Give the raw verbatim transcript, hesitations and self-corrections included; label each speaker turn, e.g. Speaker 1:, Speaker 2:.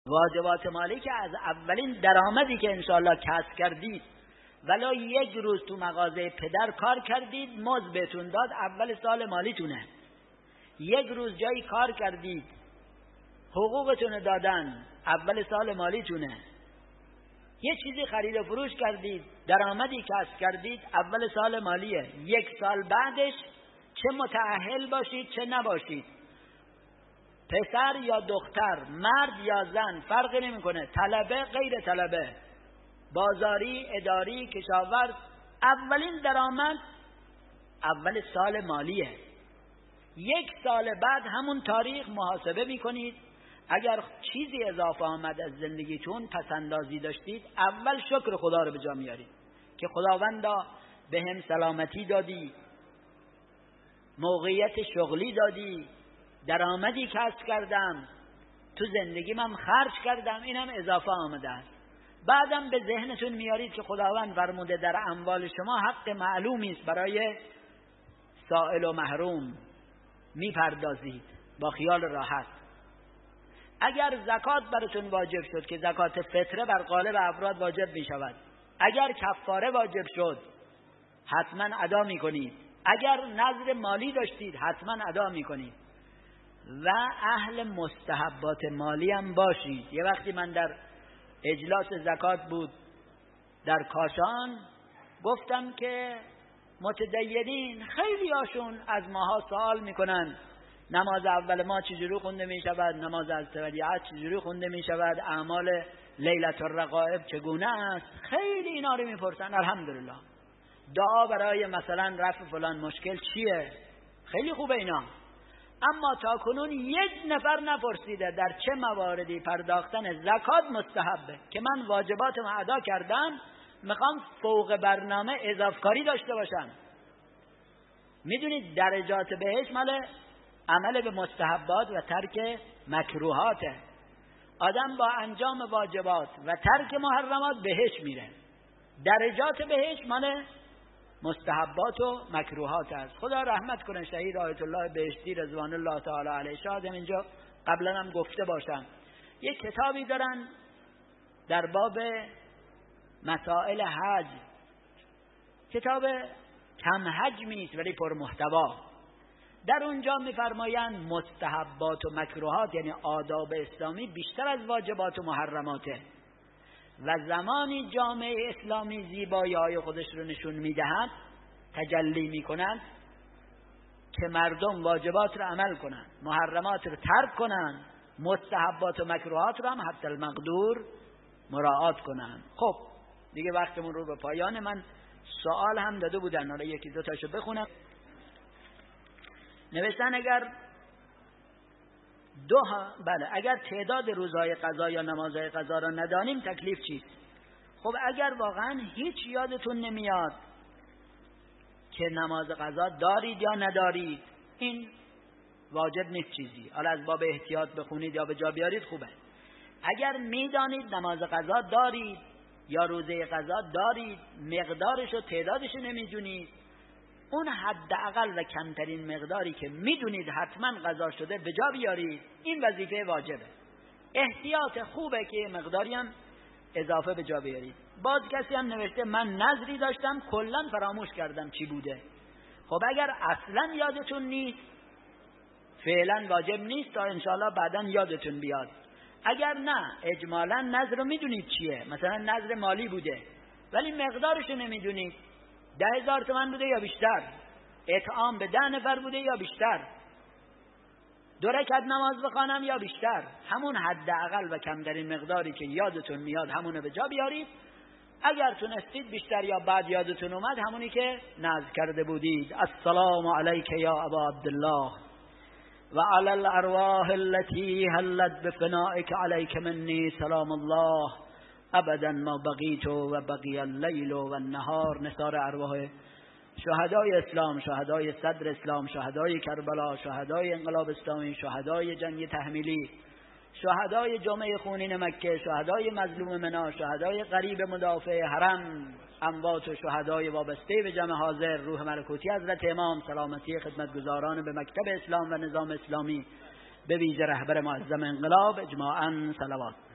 Speaker 1: واجبات مالی که از اولین درآمدی که انشاءالله کسب کردید ولی یک روز تو مغازه پدر کار کردید مزد بهتون داد، اول سال مالیتونه. یک روز جایی کار کردید حقوقتون دادن، اول سال مالیتونه. یه چیزی خرید و فروش کردید، درآمدی کسب کردید، اول سال مالیه. یک سال بعدش چه متأهل باشید چه نباشید، پسر یا دختر، مرد یا زن، فرقی نمیکنه، طلبه غیر طلبه، بازاری، اداری، کشاورز، اولین درآمد اول سال مالیه. یک سال بعد همون تاریخ محاسبه میکنید. اگر چیزی اضافه آمد از زندگیتون، پسندازی داشتید، اول شکر خدا رو به جا میارید که خداوندا به هم سلامتی دادی، موقعیت شغلی دادی، درآمدی کسب کردم، تو زندگی من خرج کردم، اینم اضافه آمده است. بعدم به ذهنتون میارید که خداوند فرموده در اموال شما حق معلومی است برای سائل و محروم، میپردازید با خیال راحت. اگر زکات براتون واجب شد که زکات فطره بر قالب افراد واجب می شود، اگر کفاره واجب شد حتما ادا می کنید، اگر نذر مالی داشتید حتما ادا می کنید و اهل مستحبات مالی هم باشید. یه وقتی من در اجلاس زکات بود در کاشان گفتم که متدینین خیلی هاشون از ماها سوال میکنن نماز اول ما چجوری خونده می شود، نماز از تودیعت چجوری خونده می شود، اعمال لیلة الرغائب چگونه است، خیلی اینا رو میپرسن. الحمدلله. دعا برای مثلا رفع فلان مشکل چیه؟ خیلی خوبه اینا. اما تا کنون یک نفر نپرسیده در چه مواردی پرداختن زکات مستحبه که من واجباتم ادا کردم میخوام فوق برنامه اضافه‌کاری داشته باشم. میدونید درجات بهش مال عمل به مستحبات و ترک مکروهاته. آدم با انجام واجبات و ترک محرمات بهش میره. درجات بهش مال مستحبات و مکروهات است. خدا رحمت کنه شهید آیت الله بهشتی رضوان الله تعالی علیه. شاید اینجا قبلا هم گفته باشم، یک کتابی دارن در باب مسائل حج، کتاب کم حجمی نیست ولی پر محتوا. در اونجا میفرمایند مستحبات و مکروهات یعنی آداب اسلامی بیشتر از واجبات و محرماته و زمانی جامعه اسلامی زیبایی های خودش رو نشون میدهد، تجلی میکنند که مردم واجبات رو عمل کنند، محرمات رو ترک کنند، مستحبات و مکروهات رو هم حتی المقدور مراعات کنند. خب دیگه وقتمون رو به پایان. من سوال هم داده بودن، حالا یکی دو تاشو بخونم. نوشتن اگر دو ها بله اگر تعداد روزهای قضا یا نمازهای قضا را ندانیم تکلیف چیست؟ خب اگر واقعا هیچ یادتون نمیاد که نماز قضا دارید یا ندارید، این واجب نیست چیزی، حالا از باب احتیاط بخونید یا به جا بیارید خوبه. اگر میدانید نماز قضا دارید یا روزه قضا دارید، مقدارش و تعدادش نمیدونید، اون حداقل و کمترین مقداری که میدونید حتما قضا شده به جا بیارید. این وظیفه واجبه. احتیاط خوبه که مقداری هم اضافه به جا بیارید. باز کسی هم نوشته من نذری داشتم کلا فراموش کردم چی بوده. خب اگر اصلا یادتون نیست فعلا واجب نیست تا انشاءالله بعداً یادتون بیاد. اگر نه اجمالا نذر رو میدونید چیه، مثلا نذر مالی بوده ولی مقدارش رو نمیدونید، ده هزار تومن بوده یا بیشتر، اطعام به ده نفر بوده یا بیشتر، دو رکعت نماز بخوانم یا بیشتر، همون حداقل و کمترین مقداری که یادتون میاد همونو به جا بیارید. اگر تونستید بیشتر یا بعد یادتون اومد همونی که نذر کرده بودید. السلام علیک یا ابا عبدالله و علی الارواح التي حلت بفنائك علیک منی سلام الله ابدا ما بقیت و بقی اللیل و النهار. نثار ارواح شهدای اسلام، شهدای صدر اسلام، شهدای کربلا، شهدای انقلاب اسلامی، شهدای جنگ تحمیلی، شهدای جمعه خونین مکه، شهدای مظلوم منا، شهدای قریب مدافع حرم، اموات و شهدای وابسته به جمع حاضر، روح ملکوتی حضرت امام، سلامتی خدمتگزاران به مکتب اسلام و نظام اسلامی، به ویژه رهبر معظم انقلاب، اجماعاً صلوات.